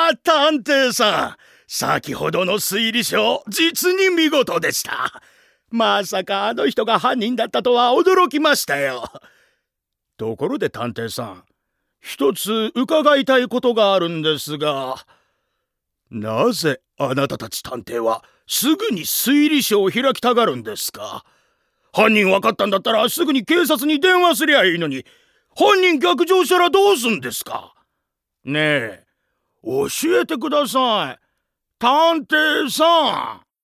探偵さん、先ほどの推理書、実に見事でした。まさかあの人が犯人だったとは驚きましたよ。ところで探偵さん、一つ伺いたいことがあるんですが、なぜあなたたち探偵はすぐに推理書を開きたがるんですか？犯人分かったんだったらすぐに警察に電話すりゃいいのに、犯人逆上したらどうすんですか？ねえ、教えてください。探偵さん。